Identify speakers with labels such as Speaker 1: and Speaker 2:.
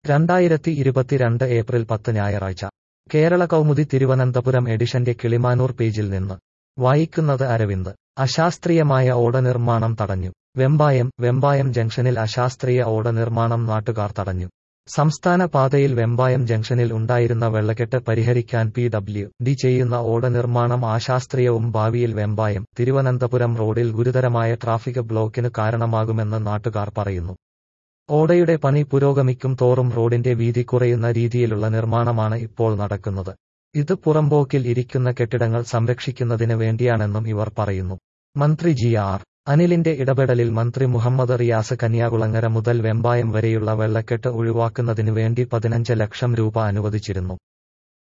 Speaker 1: 2022 April 10 ഞായറാഴ്ച കേരള കൗമുദി തിരുവനന്തപുരം എഡിഷന്റെ കിളിമാനൂർ പേജിൽ നിന്ന് വായിക്കുന്നത് അരവിന്ദ്. അശാസ്ത്രീയമായ ഓട നിർമ്മാണം തടഞ്ഞു. വെമ്പായം ജംഗ്ഷനിൽ അശാസ്ത്രീയ ഓട നിർമ്മാണം നാട്ടുകാർ തടഞ്ഞു. സംസ്ഥാന പാതയിൽ വെമ്പായം ജംഗ്ഷനിൽ ഉണ്ടായിരുന്ന വെള്ളക്കെട്ട് പരിഹരിക്കാൻ PWD ചെയ്യുന്ന ഓട നിർമ്മാണം അശാസ്ത്രീയവും ഭാവിയിൽ വെമ്പായം തിരുവനന്തപുരം റോഡിൽ ഗുരുതരമായ ട്രാഫിക് ബ്ലോക്കിന് കാരണമാകുമെന്ന് നാട്ടുകാർ പറയുന്നു. ഓടയുടെ പണി പുരോഗമിക്കും തോറും റോഡിന്റെ വീതി കുറയുന്ന രീതിയിലുള്ള നിർമ്മാണമാണ് ഇപ്പോൾ നടക്കുന്നത്. ഇത് പുറമ്പോക്കിൽ ഇരിക്കുന്ന കെട്ടിടങ്ങൾ സംരക്ഷിക്കുന്നതിന് വേണ്ടിയാണെന്നും ഇവർ പറയുന്നു. മന്ത്രി GR അനിലിന്റെ ഇടപെടലിൽ മന്ത്രി മുഹമ്മദ് റിയാസ് കന്യാകുളങ്ങര മുതൽ വെമ്പായം വരെയുള്ള വെള്ളക്കെട്ട് ഒഴിവാക്കുന്നതിനു വേണ്ടി 15 ലക്ഷം രൂപ അനുവദിച്ചിരുന്നു.